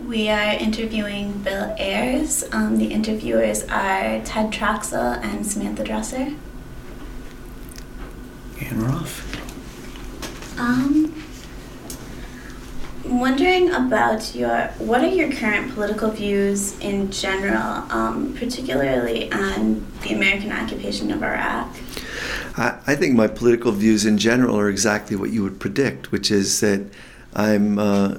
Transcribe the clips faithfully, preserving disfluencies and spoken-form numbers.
We are interviewing Bill Ayers. Um, the interviewers are Ted Troxell and Samantha Dresser. And we're off. Um, wondering about your, what are your current political views in general, um, particularly on the American occupation of Iraq? I, I think my political views in general are exactly what you would predict, which is that I'm, uh,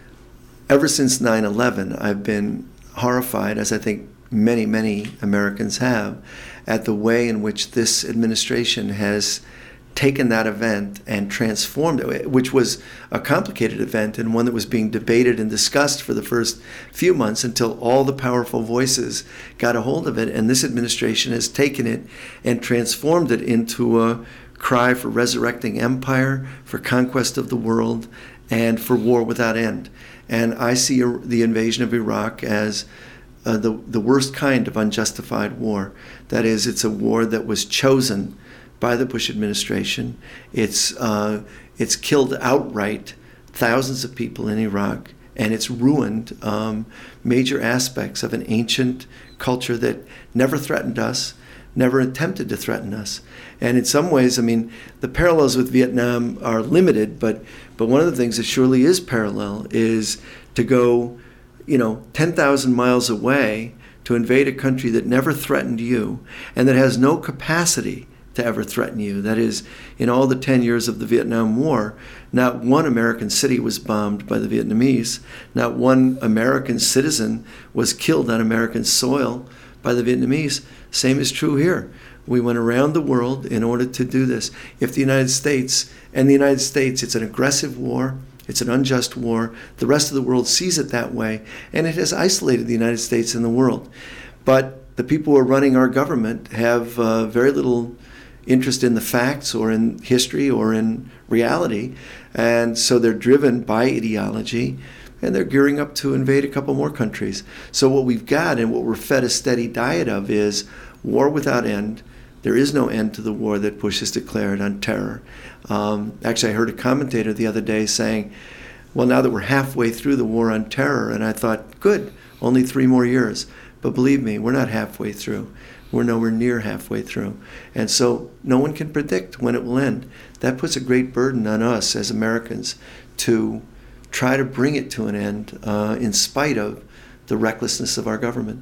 ever since nine eleven, I've been horrified, as I think many, many Americans have, at the way in which this administration has taken that event and transformed it, which was a complicated event and one that was being debated and discussed for the first few months until all the powerful voices got a hold of it. And this administration has taken it and transformed it into a cry for resurrecting empire, for conquest of the world, and for war without end. And I see a, the invasion of Iraq as uh, the, the worst kind of unjustified war. That is, it's a war that was chosen by the Bush administration. It's uh, it's killed outright thousands of people in Iraq, and it's ruined um, major aspects of an ancient culture that never threatened us, never attempted to threaten us. And in some ways, I mean, the parallels with Vietnam are limited, but but one of the things that surely is parallel is to go, you know, ten thousand miles away to invade a country that never threatened you and that has no capacity to ever threaten you. That is, in all the ten years of the Vietnam War, not one American city was bombed by the Vietnamese. Not one American citizen was killed on American soil by the Vietnamese. Same is true here. We went around the world in order to do this. If the United States, and the United States, it's an aggressive war, it's an unjust war, the rest of the world sees it that way, and it has isolated the United States in the world. But the people who are running our government have uh, very little interest in the facts or in history or in reality, and so they're driven by ideology, and they're gearing up to invade a couple more countries. So what we've got and what we're fed a steady diet of is war without end. There is no end to the war that Bush has declared on terror. Um, actually, I heard a commentator the other day saying, well, now that we're halfway through the war on terror, and I thought, good, only three more years. But believe me, we're not halfway through. We're nowhere near halfway through. And so no one can predict when it will end. That puts a great burden on us as Americans to try to bring it to an end uh, in spite of the recklessness of our government.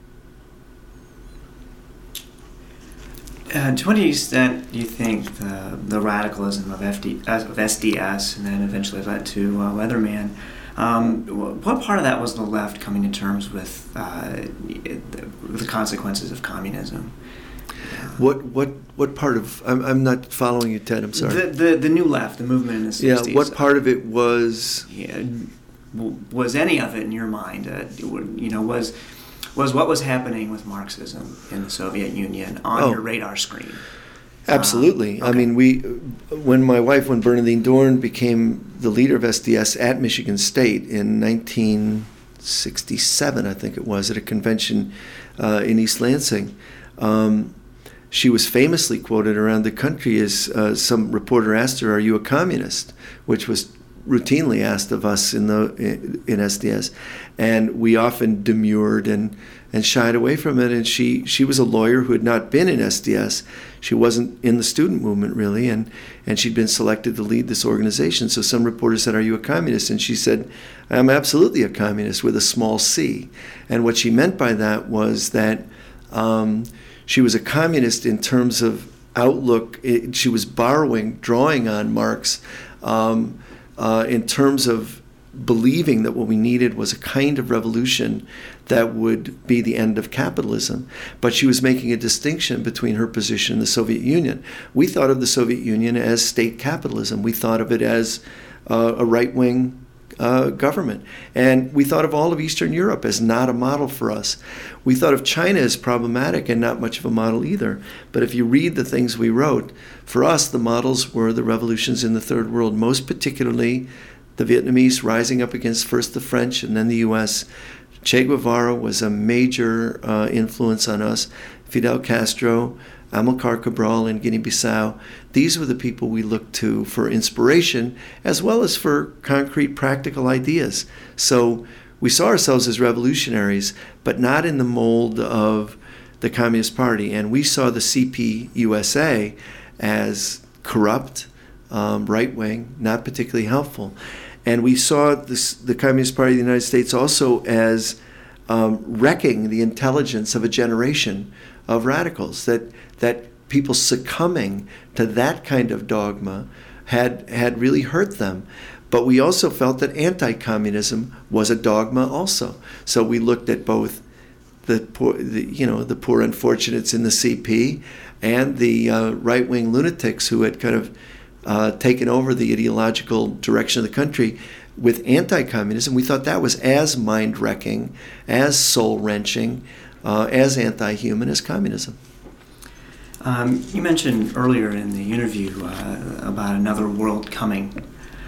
Uh, to what extent do you think the, the radicalism of, F D, of S D S and then eventually led to uh, Weatherman, um, what part of that was the left coming to terms with uh, the, the consequences of communism? What what what part of I'm I'm not following you, Ted. I'm sorry. The the, the new left, the movement in the sixties. Yeah. What part of it was? Yeah, was any of it in your mind? Uh, you know, was was what was happening with Marxism in the Soviet Union on oh. your radar screen? Absolutely. Um, okay. I mean, we when my wife, when Bernardine Dohrn became the leader of S D S at Michigan State in nineteen sixty-seven, I think it was, at a convention uh, in East Lansing. Um, She was famously quoted around the country as uh, some reporter asked her, "Are you a communist?" which was routinely asked of us in the in, in S D S, and we often demurred and and shied away from it. And she she was a lawyer who had not been in S D S. She wasn't in the student movement really, and and she'd been selected to lead this organization. So some reporters said, "Are you a communist?" And she said, "I'm absolutely a communist with a small c." And what she meant by that was that. Um, She was a communist in terms of outlook. It, she was borrowing, drawing on Marx um, uh, in terms of believing that what we needed was a kind of revolution that would be the end of capitalism. But she was making a distinction between her position and the Soviet Union. We thought of the Soviet Union as state capitalism. We thought of it as uh, a right-wing Uh, government. And we thought of all of Eastern Europe as not a model for us. We thought of China as problematic and not much of a model either. But if you read the things we wrote, for us the models were the revolutions in the Third World, most particularly the Vietnamese rising up against first the French and then the U S. Che Guevara was a major uh, influence on us. Fidel Castro, Amilcar Cabral in Guinea-Bissau. These were the people we looked to for inspiration as well as for concrete practical ideas. So we saw ourselves as revolutionaries, but not in the mold of the Communist Party. And we saw the C P U S A as corrupt, um, right-wing, not particularly helpful. And we saw this, the Communist Party of the United States also as um, wrecking the intelligence of a generation of radicals, that that people succumbing to that kind of dogma had had really hurt them. But we also felt that anti-communism was a dogma also. So we looked at both the poor, the, you know, the poor unfortunates in the C P and the uh, right-wing lunatics who had kind of uh, taken over the ideological direction of the country with anti-communism. We thought that was as mind-wrecking, as soul-wrenching, uh, as anti-human as communism. Um, you mentioned earlier in the interview uh, about another world coming,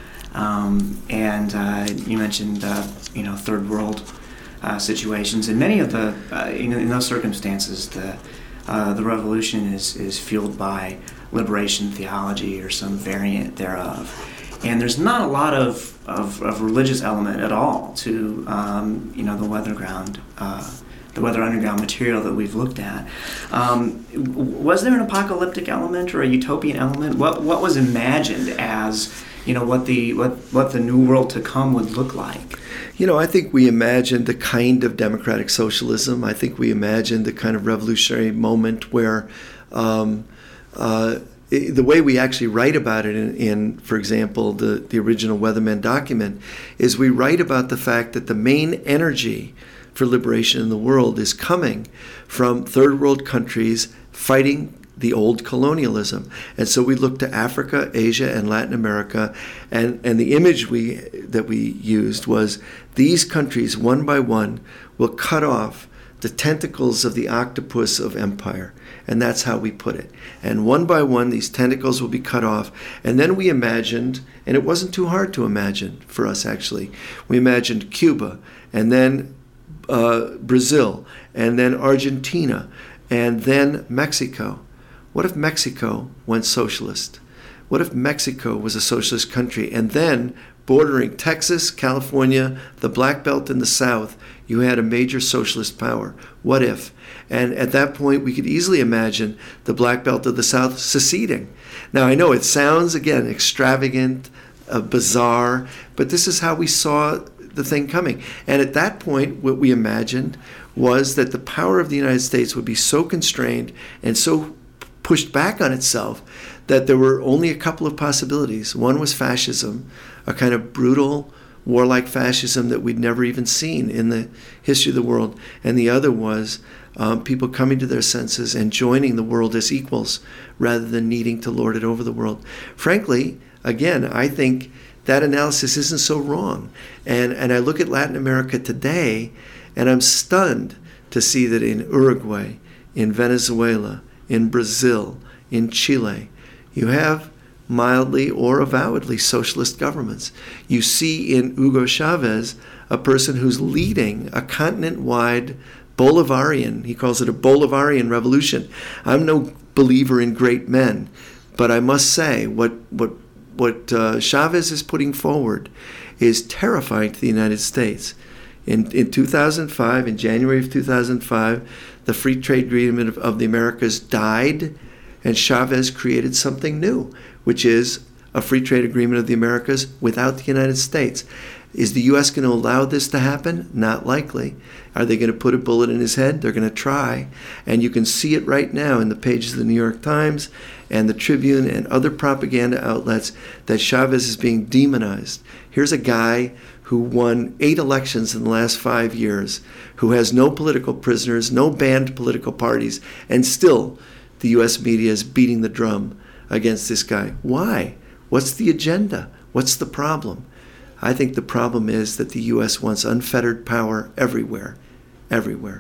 um, and uh, you mentioned uh, you know third world uh, situations. In many of the uh, in, in those circumstances, the uh, the revolution is is fueled by liberation theology or some variant thereof, and there's not a lot of of, of religious element at all to um, you know the Weatherground. Uh, the Weather Underground material that we've looked at. Um, was there an apocalyptic element or a utopian element? What what was imagined as, you know, what the what, what the new world to come would look like? You know, I think we imagined the kind of democratic socialism. I think we imagined the kind of revolutionary moment where um, uh, the way we actually write about it in, in, for example, the, the original Weatherman document, is we write about the fact that the main energy for liberation in the world is coming from third world countries fighting the old colonialism. And so we look to Africa, Asia, and Latin America, and, and the image we that we used was these countries, one by one, will cut off the tentacles of the octopus of empire. And that's how we put it. And one by one, these tentacles will be cut off. And then we imagined, and it wasn't too hard to imagine for us actually, we imagined Cuba, and then Uh, Brazil, and then Argentina, and then Mexico. What if Mexico went socialist? What if Mexico was a socialist country, and then bordering Texas, California, the Black Belt in the South, you had a major socialist power? What if? And at that point, we could easily imagine the Black Belt of the South seceding. Now, I know it sounds, again, extravagant, uh, bizarre, but this is how we saw the thing coming. And at that point, what we imagined was that the power of the United States would be so constrained and so pushed back on itself that there were only a couple of possibilities. One was fascism, a kind of brutal, warlike fascism that we'd never even seen in the history of the world. And the other was um, people coming to their senses and joining the world as equals rather than needing to lord it over the world. Frankly, again, I think that analysis isn't so wrong. And and I look at Latin America today, and I'm stunned to see that in Uruguay, in Venezuela, in Brazil, in Chile, you have mildly or avowedly socialist governments. You see in Hugo Chavez a person who's leading a continent-wide Bolivarian, he calls it a Bolivarian revolution. I'm no believer in great men, but I must say what what What uh, Chavez is putting forward is terrifying to the United States. In in two thousand five, in January of two thousand five, the free trade agreement of, of the Americas died, and Chavez created something new, which is a free trade agreement of the Americas without the United States. Is the U S going to allow this to happen? Not likely. Are they going to put a bullet in his head? They're going to try. And you can see it right now in the pages of the New York Times and the Tribune and other propaganda outlets that Chavez is being demonized. Here's a guy who won eight elections in the last five years, who has no political prisoners, no banned political parties, and still the U S media is beating the drum against this guy. Why? What's the agenda? What's the problem? I think the problem is that the U S wants unfettered power everywhere, everywhere.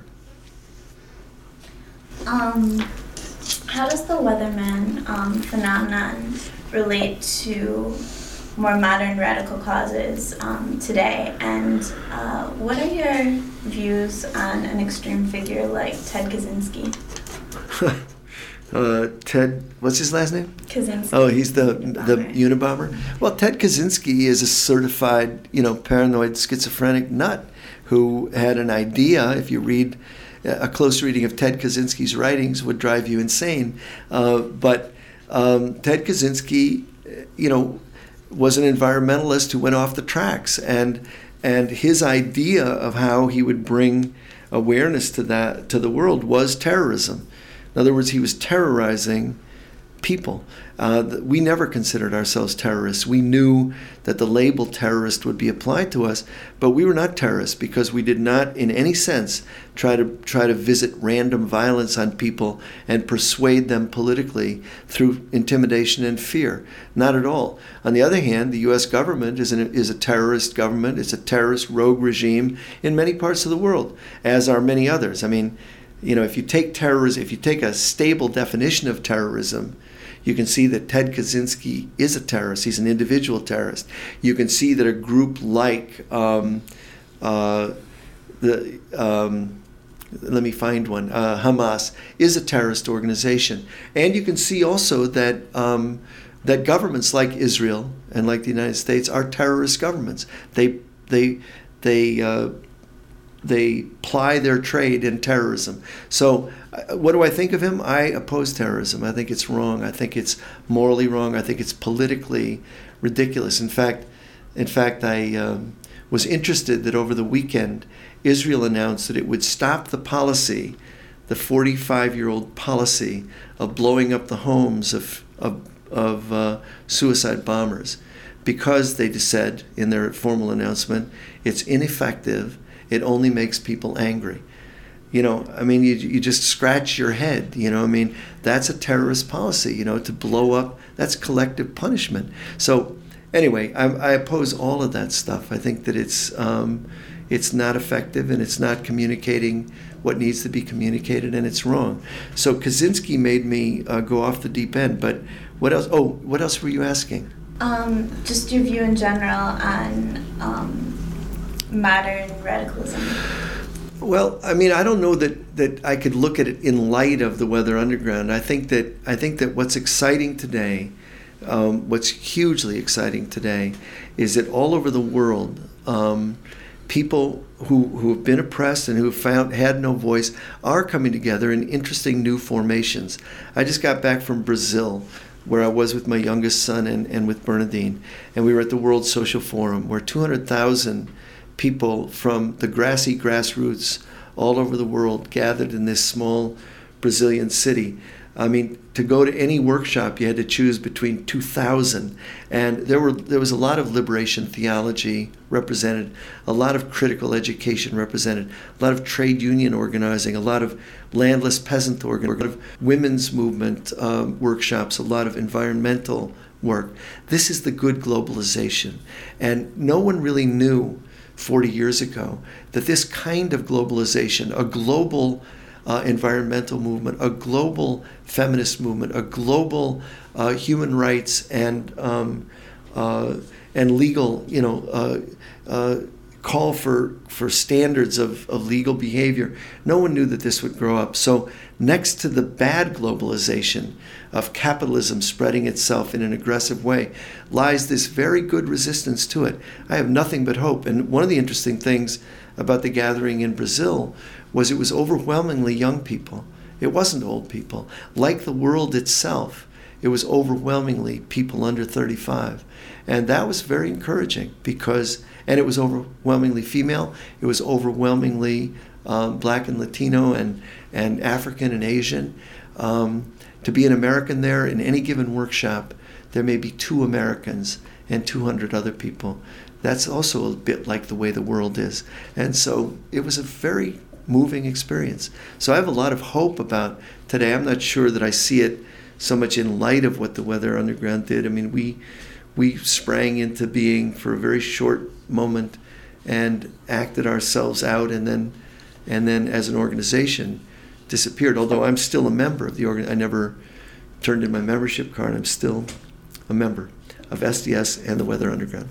Um, how does the Weatherman um, phenomenon relate to more modern radical causes um, today? And uh, what are your views on an extreme figure like Ted Kaczynski? uh, Ted, what's his last name? Kaczynski. Oh, he's the the Unabomber. Well, Ted Kaczynski is a certified, you know, paranoid schizophrenic nut who had an idea. If you read a close reading of Ted Kaczynski's writings, would drive you insane. Uh, but um, Ted Kaczynski, you know, was an environmentalist who went off the tracks, and and his idea of how he would bring awareness to that to the world was terrorism. In other words, he was terrorizing people. Uh, we never considered ourselves terrorists. We knew that the label terrorist would be applied to us, but we were not terrorists because we did not, in any sense, try to try to visit random violence on people and persuade them politically through intimidation and fear. Not at all. On the other hand, the U S government is an, is a terrorist government. It's a terrorist rogue regime in many parts of the world, as are many others. I mean, you know, if you take terrorism, if you take a stable definition of terrorism, you can see that Ted Kaczynski is a terrorist. He's an individual terrorist. You can see that a group like um, uh, the um, let me find one uh, Hamas is a terrorist organization, and you can see also that um, that governments like Israel and like the United States are terrorist governments. They they they. Uh, They ply their trade in terrorism. So uh, what do I think of him? I oppose terrorism. I think it's wrong. I think it's morally wrong. I think it's politically ridiculous. In fact, in fact, I um, was interested that over the weekend, Israel announced that it would stop the policy, the forty-five-year-old policy of blowing up the homes of, of, of uh, suicide bombers because they said in their formal announcement, it's ineffective. It only makes people angry. You know, I mean, you you just scratch your head. You know, I mean, that's a terrorist policy. You know, to blow up, that's collective punishment. So, anyway, I, I oppose all of that stuff. I think that it's um, it's not effective and it's not communicating what needs to be communicated, and it's wrong. So Kaczynski made me uh, go off the deep end. But what else? Oh, what else were you asking? Um, just your view in general on um, modern radicalism. Well, I mean, I don't know that, that I could look at it in light of the Weather Underground. I think that I think that what's exciting today, um, what's hugely exciting today, is that all over the world, um, people who who have been oppressed and who have found had no voice are coming together in interesting new formations. I just got back from Brazil, where I was with my youngest son and, and with Bernadine, and we were at the World Social Forum, where two hundred thousand people from the grassy grassroots all over the world gathered in this small Brazilian city. I mean, to go to any workshop, you had to choose between two thousand, and there were there was a lot of liberation theology represented, a lot of critical education represented, a lot of trade union organizing, a lot of landless peasant organizing, a lot of women's movement um, workshops, a lot of environmental work. This is the good globalization, and no one really knew forty years ago that this kind of globalization, a global uh, environmental movement, a global feminist movement, a global uh, human rights and um, uh, and legal, you know, uh, uh, call for for standards of, of legal behavior. No one knew that this would grow up. So next to the bad globalization of capitalism spreading itself in an aggressive way lies this very good resistance to it. I have nothing but hope. And one of the interesting things about the gathering in Brazil was it was overwhelmingly young people. It wasn't old people. Like the world itself, it was overwhelmingly people under thirty-five. And that was very encouraging because, and it was overwhelmingly female, it was overwhelmingly um, Black and Latino and, and African and Asian. Um, to be an American there in any given workshop, there may be two Americans and two hundred other people. That's also a bit like the way the world is. And so it was a very moving experience. So I have a lot of hope about today. I'm not sure that I see it so much in light of what the Weather Underground did. I mean, we we sprang into being for a very short moment and acted ourselves out, and then and then as an organization disappeared. Although I'm still a member of the organ, I never turned in my membership card. I'm still a member of S D S and the Weather Underground.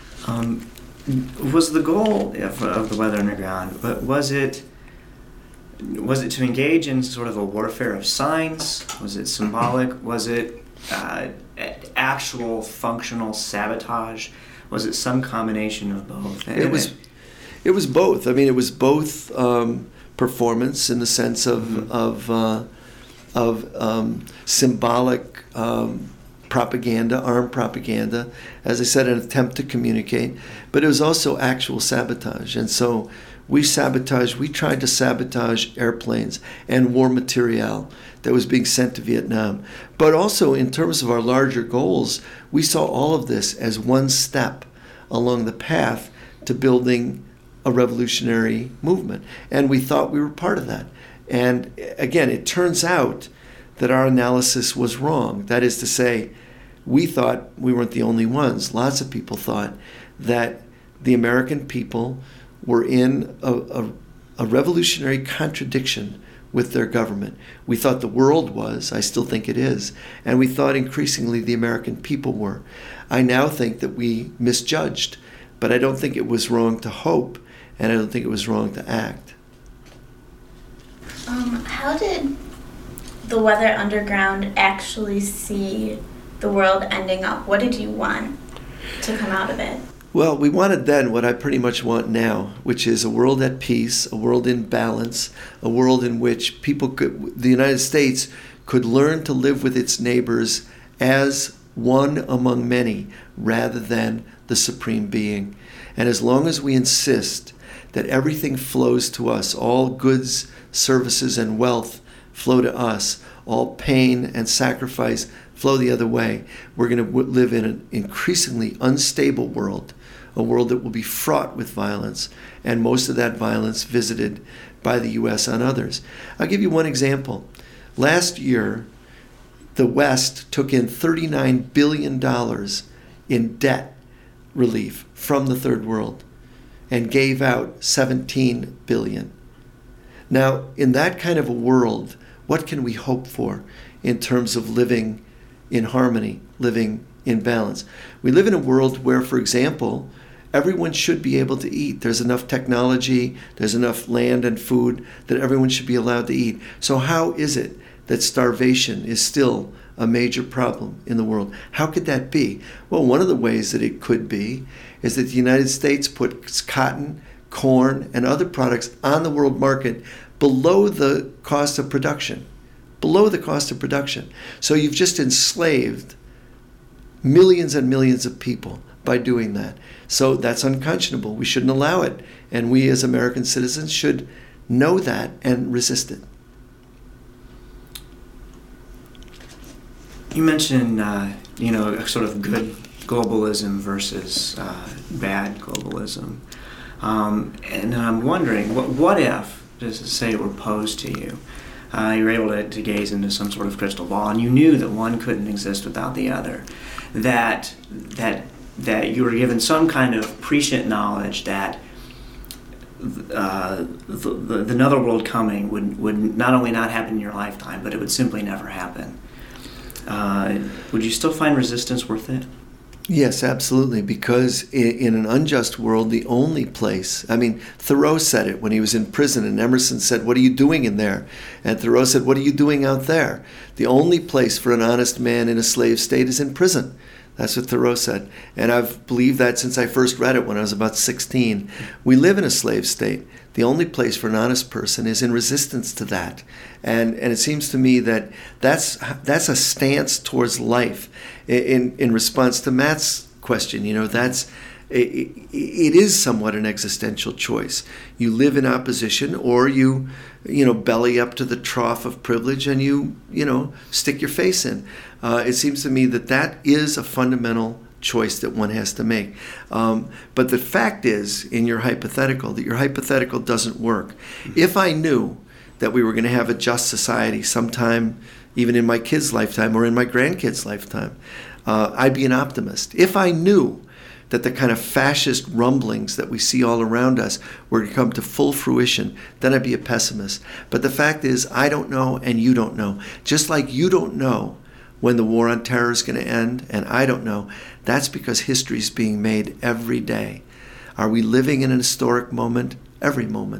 Um, was the goal of, of the Weather Underground, but was it was it to engage in sort of a warfare of signs? Was it symbolic? Was it uh, actual functional sabotage? Was it some combination of both? It was, it was both. I mean, it was both um, performance in the sense of mm-hmm. of uh, of um, symbolic um, propaganda, armed propaganda. As I said, an attempt to communicate, but it was also actual sabotage. And so we sabotaged. We tried to sabotage airplanes and war material that was being sent to Vietnam. But also, in terms of our larger goals, we saw all of this as one step along the path to building a revolutionary movement. And we thought we were part of that. And again, it turns out that our analysis was wrong. That is to say, we thought we weren't the only ones. Lots of people thought that the American people were in a, a, a revolutionary contradiction with their government. We thought the world was, I still think it is, and we thought increasingly the American people were. I now think that we misjudged, but I don't think it was wrong to hope, and I don't think it was wrong to act. Um, how did the Weather Underground actually see the world ending up? What did you want to come out of it? Well, we wanted then what I pretty much want now, which is a world at peace, a world in balance, a world in which people could, the United States could learn to live with its neighbors as one among many rather than the supreme being. And as long as we insist that everything flows to us, all goods, services, and wealth flow to us, all pain and sacrifice flow the other way, we're going to w- live in an increasingly unstable world, a world that will be fraught with violence, and most of that violence visited by the U S on others. I'll give you one example. Last year, the West took in thirty-nine billion dollars in debt relief from the third world and gave out seventeen billion dollars. Now, in that kind of a world, what can we hope for in terms of living in harmony, living in balance? We live in a world where, for example, everyone should be able to eat. There's enough technology, there's enough land and food that everyone should be allowed to eat. So how is it that starvation is still a major problem in the world? How could that be? Well, one of the ways that it could be is that the United States puts cotton, corn, and other products on the world market below the cost of production. Below the cost of production. So you've just enslaved millions and millions of people by doing that. So that's unconscionable. We shouldn't allow it. And we as American citizens should know that and resist it. You mentioned, uh, you know, sort of good globalism versus uh, bad globalism. Um, and I'm wondering, what, what if, just to say it were posed to you, uh, you were able to, to gaze into some sort of crystal ball and you knew that one couldn't exist without the other, that that that you were given some kind of prescient knowledge that uh, the, the, the another world coming would, would not only not happen in your lifetime, but it would simply never happen. Uh, would you still find resistance worth it? Yes, absolutely, because in, in an unjust world, the only place, I mean, Thoreau said it when he was in prison, and Emerson said, "What are you doing in there?" And Thoreau said, "What are you doing out there?" The only place for an honest man in a slave state is in prison. That's what Thoreau said. And I've believed that since I first read it when I was about sixteen. We live in a slave state. The only place for an honest person is in resistance to that. And and it seems to me that that's that's a stance towards life. In in response to Matt's question, you know, that's it, it is somewhat an existential choice. You live in opposition, or you, you know, belly up to the trough of privilege and you, you know, stick your face in. Uh, it seems to me that that is a fundamental choice that one has to make. Um, but the fact is, in your hypothetical, that your hypothetical doesn't work. If I knew that we were going to have a just society sometime, even in my kid's lifetime or in my grandkids' lifetime, uh, I'd be an optimist. If I knew that the kind of fascist rumblings that we see all around us were to come to full fruition, then I'd be a pessimist. But the fact is, I don't know and you don't know. Just like you don't know when the war on terror is going to end, and I don't know. That's because history is being made every day. Are we living in an historic moment? Every moment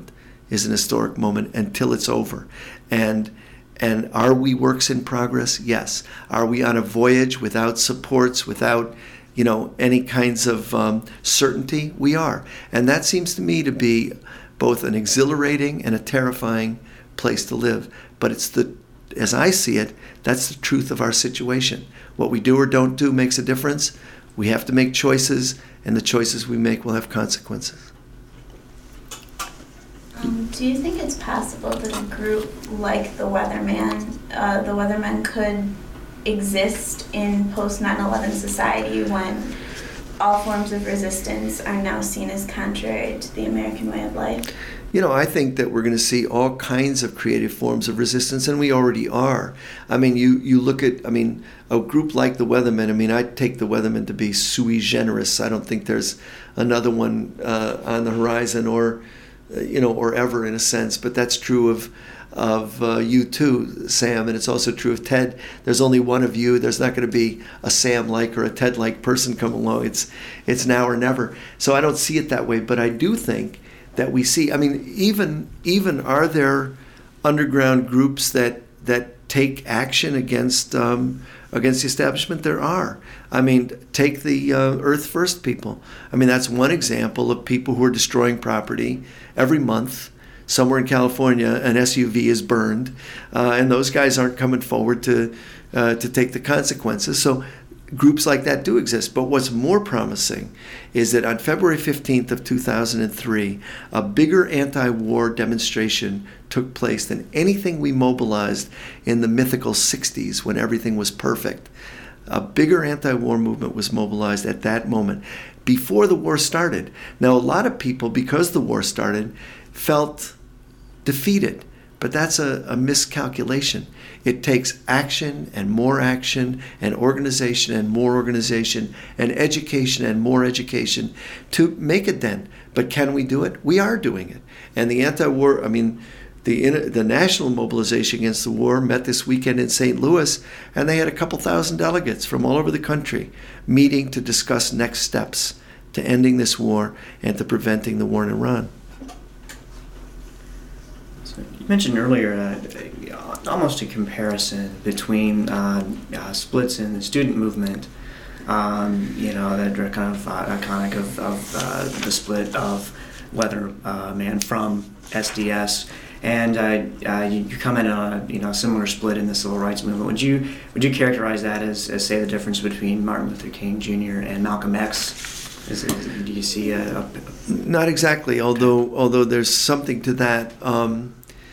is an historic moment until it's over. And and are we works in progress? Yes. Are we on a voyage without supports, without, you know, any kinds of um, certainty? We are. And that seems to me to be both an exhilarating and a terrifying place to live. But it's the, as I see it, that's the truth of our situation. What we do or don't do makes a difference. We have to make choices, and the choices we make will have consequences. Um, do you think it's possible that a group like the Weatherman, uh, the Weathermen could exist in post nine eleven society when all forms of resistance are now seen as contrary to the American way of life? You know, I think that we're going to see all kinds of creative forms of resistance, and we already are. I mean, you, you look at, I mean, a group like the Weathermen, I mean, I take the Weathermen to be sui generis. I don't think there's another one uh, on the horizon or, uh, you know, or ever in a sense, but that's true of of uh, you too, Sam, and it's also true of Ted. There's only one of you. There's not going to be a Sam-like or a Ted-like person come along. It's it's now or never. So I don't see it that way, but I do think that we see, I mean, even even are there underground groups that that take action against um, against the establishment? There are. I mean, take the uh, Earth First people. I mean, that's one example of people who are destroying property every month. Somewhere in California, an S U V is burned, uh, and those guys aren't coming forward to uh, to take the consequences. So groups like that do exist. But what's more promising is that on February fifteenth of two thousand three, a bigger anti-war demonstration took place than anything we mobilized in the mythical sixties when everything was perfect. A bigger anti-war movement was mobilized at that moment, before the war started. Now, a lot of people, because the war started, felt defeated, but that's a, a miscalculation. It takes action and more action and organization and more organization and education and more education to make a dent. But can we do it? We are doing it. And the anti-war, I mean, the the national mobilization against the war met this weekend in Saint Louis, and they had a couple thousand delegates from all over the country meeting to discuss next steps to ending this war and to preventing the war in Iran. You mentioned earlier uh, almost a comparison between uh, uh, splits in the student movement, um, you know, that are kind of uh, iconic of, of uh, the split of Weatherman from S D S, and uh, uh, you, you comment on a you know similar split in the civil rights movement. Would you would you characterize that as, as say the difference between Martin Luther King Junior and Malcolm X? Is it, do you see a, a Not exactly, although although there's something to that. Um,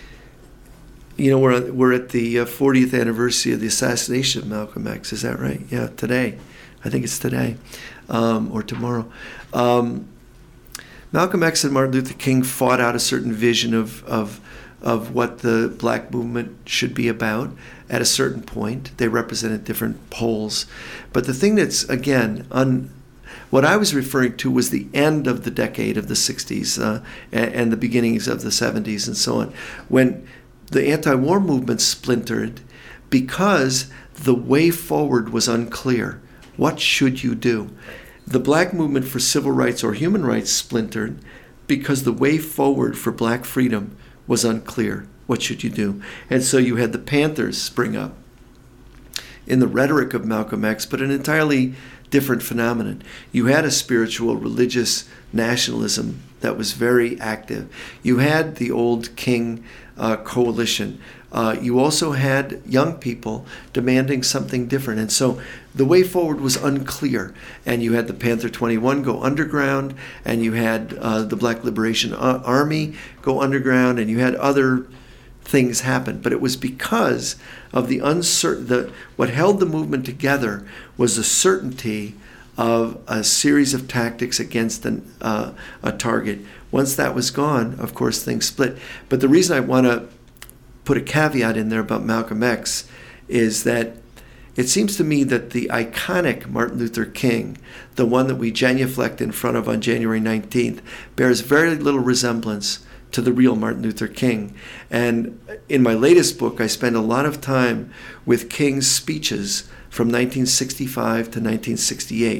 You know, we're we're at the uh, fortieth anniversary of the assassination of Malcolm X. Is that right? Yeah, today. I think it's today, um, or tomorrow. Um, Malcolm X and Martin Luther King fought out a certain vision of of of what the black movement should be about. At a certain point, they represented different poles. But the thing that's again un what I was referring to was the end of the decade of the sixties uh, and, and the beginnings of the seventies and so on, when the anti-war movement splintered because the way forward was unclear. What should you do? The black movement for civil rights or human rights splintered because the way forward for black freedom was unclear. What should you do? And so you had the Panthers spring up in the rhetoric of Malcolm X, but an entirely different phenomenon. You had a spiritual, religious nationalism that was very active. You had the old King uh, coalition. Uh, you also had young people demanding something different. And so the way forward was unclear. And you had the Panther twenty-one go underground, and you had uh, the Black Liberation Army go underground, and you had other things happen. But it was because of the uncertain, the, what held the movement together was the certainty of a series of tactics against an, uh, a target. Once that was gone, of course, things split. But the reason I want to put a caveat in there about Malcolm X is that it seems to me that the iconic Martin Luther King, the one that we genuflect in front of on January nineteenth, bears very little resemblance to the real Martin Luther King. And in my latest book, I spend a lot of time with King's speeches from nineteen sixty-five to nineteen sixty-eight,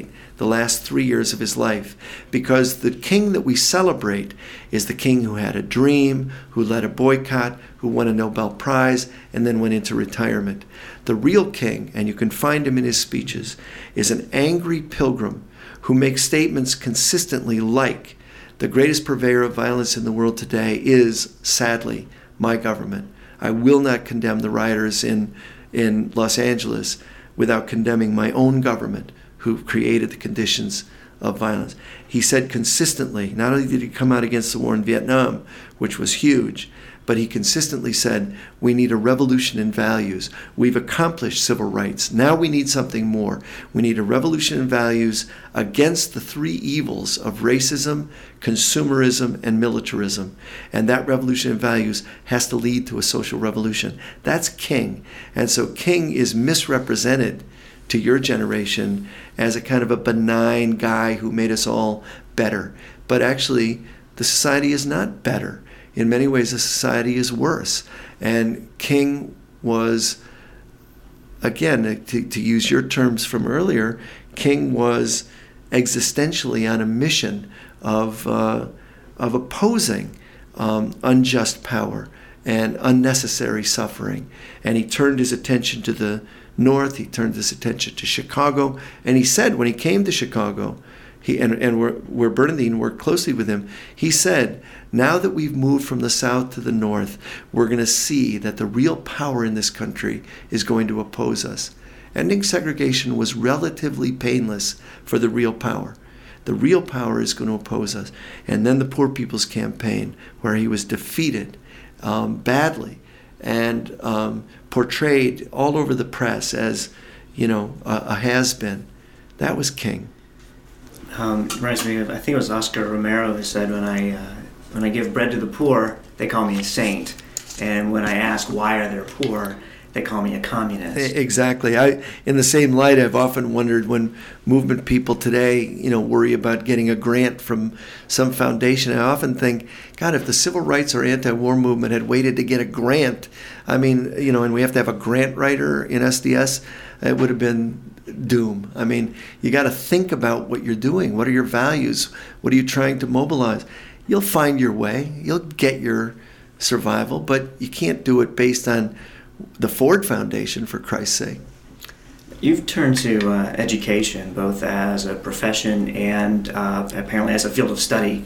the last three years of his life, because the king that we celebrate is the king who had a dream, who led a boycott, who won a Nobel Prize, and then went into retirement. The real king, and you can find him in his speeches, is an angry pilgrim who makes statements consistently like, the greatest purveyor of violence in the world today is, sadly, my government. I will not condemn the rioters in, in Los Angeles without condemning my own government, who created the conditions of violence. He said consistently, not only did he come out against the war in Vietnam, which was huge, but he consistently said, we need a revolution in values. We've accomplished civil rights. Now we need something more. We need a revolution in values against the three evils of racism, consumerism, and militarism. And that revolution in values has to lead to a social revolution. That's King. And so King is misrepresented to your generation as a kind of a benign guy who made us all better. But actually, the society is not better. In many ways, the society is worse. And King was, again, to, to use your terms from earlier, King was existentially on a mission of, uh, of opposing um, unjust power and unnecessary suffering. And he turned his attention to the North, he turned his attention to Chicago, and he said when he came to Chicago, He, and, and where, where Bernardine worked closely with him, he said, now that we've moved from the South to the North, we're going to see that the real power in this country is going to oppose us. Ending segregation was relatively painless for the real power. The real power is going to oppose us. And then the Poor People's Campaign, where he was defeated um, badly and um, portrayed all over the press as, you know, a, a has-been. That was King. Um, reminds me of, I think it was Oscar Romero who said, when I uh, when I give bread to the poor, they call me a saint. And when I ask why are they poor, they call me a communist. Exactly. I, in the same light, I've often wondered when movement people today, you know, worry about getting a grant from some foundation. I often think, God, if the civil rights or anti-war movement had waited to get a grant, I mean, you know, and we have to have a grant writer in S D S, it would have been doom. I mean, you got to think about what you're doing. What are your values? What are you trying to mobilize? You'll find your way. You'll get your survival, but you can't do it based on the Ford Foundation, for Christ's sake. You've turned to uh, education, both as a profession and uh, apparently as a field of study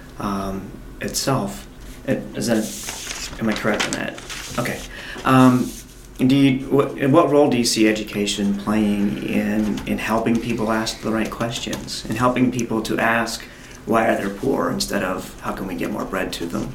um, itself. It, is that, am I correct on that? Okay. Um, Indeed, what, what role do you see education playing in, in helping people ask the right questions, in helping people to ask why are they poor instead of how can we get more bread to them?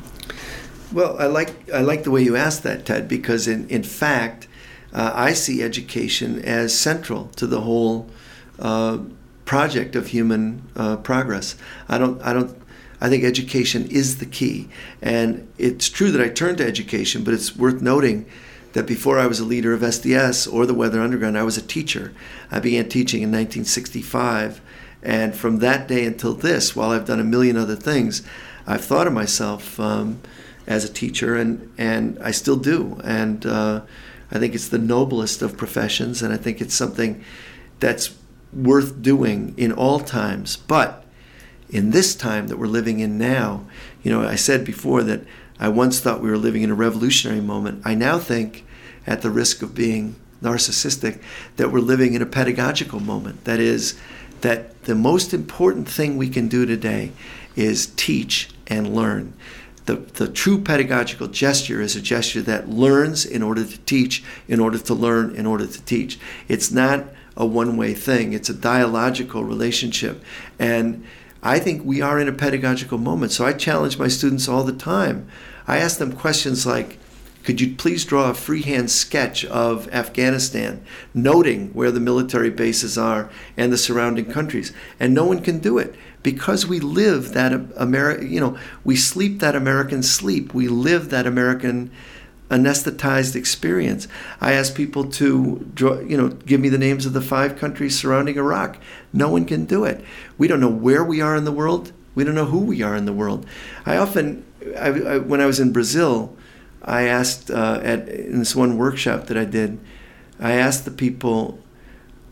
Well, I like I like the way you asked that, Ted, because in, in fact, uh, I see education as central to the whole uh, project of human uh, progress. I don't I don't I think education is the key. And it's true that I turned to education, but it's worth noting that before I was a leader of S D S or the Weather Underground, I was a teacher. I began teaching in nineteen sixty-five, and from that day until this, while I've done a million other things, I've thought of myself um, as a teacher, and, and I still do. And uh, I think it's the noblest of professions, and I think it's something that's worth doing in all times. But in this time that we're living in now, you know, I said before that I once thought we were living in a revolutionary moment. I now think, at the risk of being narcissistic, that we're living in a pedagogical moment. That is, that the most important thing we can do today is teach and learn. The, the true pedagogical gesture is a gesture that learns in order to teach, in order to learn, in order to teach. It's not a one-way thing. It's a dialogical relationship. And I think we are in a pedagogical moment. So I challenge my students all the time. I ask them questions like, could you please draw a freehand sketch of Afghanistan, noting where the military bases are and the surrounding countries? And no one can do it because we live that Ameri- you know, we sleep that American sleep. We live that American anesthetized experience. I ask people to draw, you know, give me the names of the five countries surrounding Iraq. No one can do it. We don't know where we are in the world. We don't know who we are in the world. I often, I, I, when I was in Brazil, I asked uh, at in this one workshop that I did, I asked the people,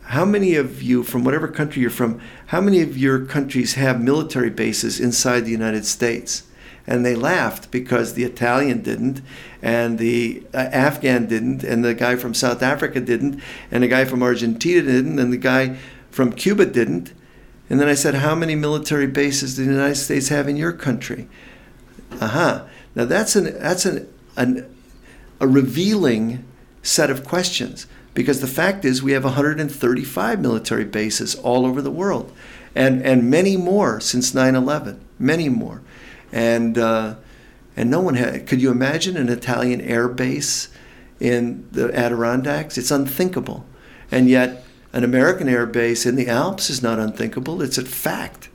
how many of you, from whatever country you're from, how many of your countries have military bases inside the United States? And they laughed because the Italian didn't, and the uh, Afghan didn't, and the guy from South Africa didn't, and the guy from Argentina didn't, and the guy from Cuba didn't. And then I said, how many military bases does the United States have in your country? Aha. Uh-huh. Now that's an that's an, an a revealing set of questions, because the fact is we have one hundred thirty-five military bases all over the world, and and many more since nine eleven, many more. And uh, and no one had. Could you imagine an Italian air base in the Adirondacks? It's unthinkable. And yet, an American air base in the Alps is not unthinkable. It's a fact.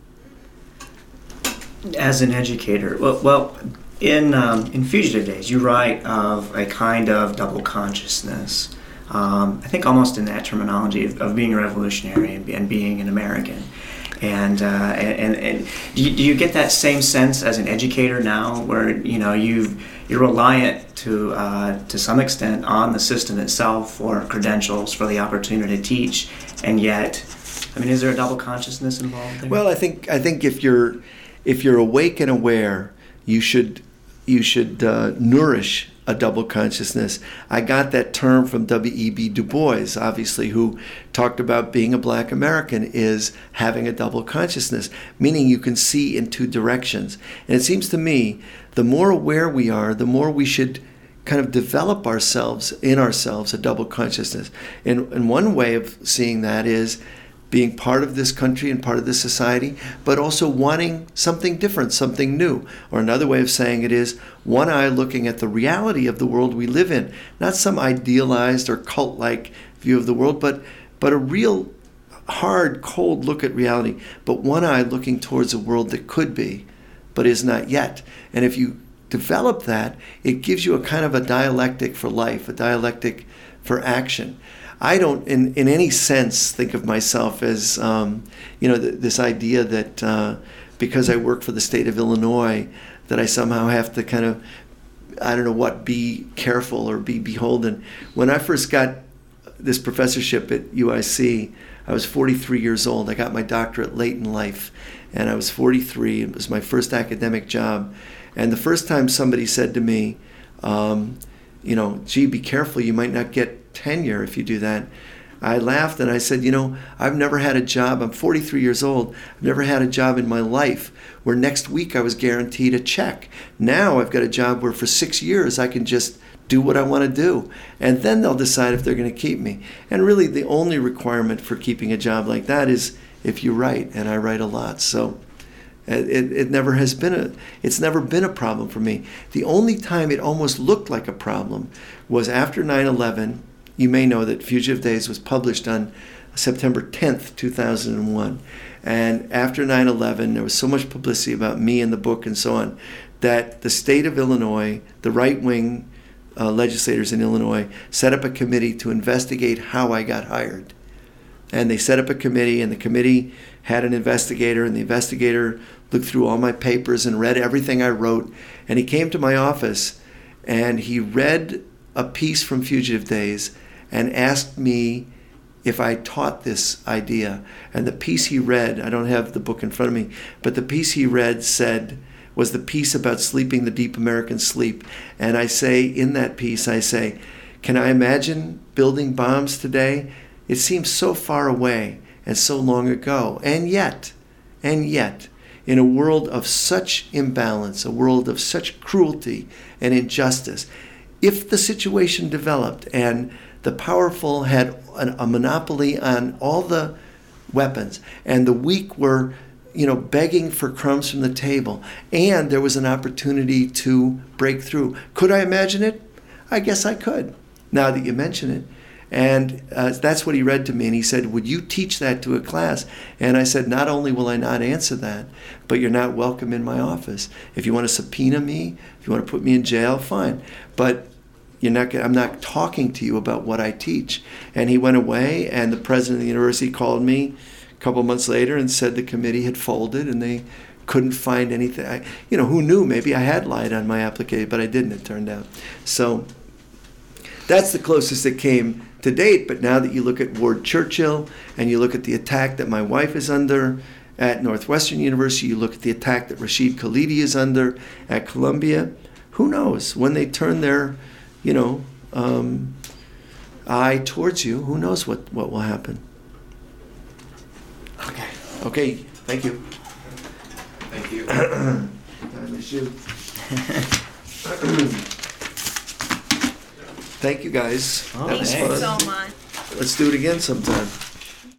As an educator, well, well in um, in Fugitive Days, you write of a kind of double consciousness. Um, I think almost in that terminology of, of being a revolutionary and, and being an American. And, uh, and and do you, do you get that same sense as an educator now, where you know you you're reliant to uh, to some extent on the system itself for credentials, for the opportunity to teach, and yet, I mean, is there a double consciousness involved there? Well, I think I think if you're if you're awake and aware, you should you should uh, nourish a double consciousness. I got that term from W E B Du Bois, obviously, who talked about being a black American is having a double consciousness, meaning you can see in two directions. And it seems to me, the more aware we are, the more we should kind of develop ourselves, in ourselves, a double consciousness. And, and one way of seeing that is being part of this country and part of this society, but also wanting something different, something new. Or another way of saying it is one eye looking at the reality of the world we live in, not some idealized or cult-like view of the world, but but a real hard, cold look at reality, but one eye looking towards a world that could be, but is not yet. And if you develop that, it gives you a kind of a dialectic for life, a dialectic for action. I don't, in, in any sense, think of myself as, um, you know, th- this idea that uh, because I work for the state of Illinois, that I somehow have to kind of, I don't know what, be careful or be beholden. When I first got this professorship at U I C, I was forty-three years old. I got my doctorate late in life, and I was forty-three. It was my first academic job. And the first time somebody said to me, um, you know, gee, be careful, you might not get tenure if you do that, I laughed and I said, you know, I've never had a job. I'm forty-three years old. I've never had a job in my life where next week I was guaranteed a check. Now I've got a job where for six years I can just do what I want to do. And then they'll decide if they're going to keep me. And really the only requirement for keeping a job like that is if you write, and I write a lot. So it, it never has been a, it's never been a problem for me. The only time it almost looked like a problem was after nine eleven. You may know that Fugitive Days was published on September tenth, two thousand one. And after nine eleven, there was so much publicity about me and the book and so on, that the state of Illinois, the right-wing uh, legislators in Illinois, set up a committee to investigate how I got hired. And they set up a committee, and the committee had an investigator, and the investigator looked through all my papers and read everything I wrote. And he came to my office, and he read a piece from Fugitive Days and asked me if I taught this idea. And the piece he read, I don't have the book in front of me, but the piece he read said, was the piece about sleeping the deep American sleep. And I say, in that piece, I say, can I imagine building bombs today? It seems so far away and so long ago. And yet, and yet, in a world of such imbalance, a world of such cruelty and injustice, if the situation developed and the powerful had a monopoly on all the weapons, and the weak were, you know, begging for crumbs from the table, and there was an opportunity to break through, could I imagine it? I guess I could, now that you mention it. And uh, that's what he read to me, and he said, would you teach that to a class? And I said, not only will I not answer that, but you're not welcome in my office. If you want to subpoena me, if you want to put me in jail, fine. But you're not. I'm not talking to you about what I teach. And he went away, and the president of the university called me a couple months later and said the committee had folded and they couldn't find anything. I, you know, who knew? Maybe I had lied on my application, but I didn't, it turned out. So that's the closest it came to date. But now that you look at Ward Churchill and you look at the attack that my wife is under at Northwestern University, you look at the attack that Rashid Khalidi is under at Columbia, who knows? When they turn their, you know, um, eye towards you, who knows what, what will happen? Okay. Okay, thank you. Thank you. Time to shoot. Thank you, guys. Oh, That was thanks. fun. much. Let's do it again sometime.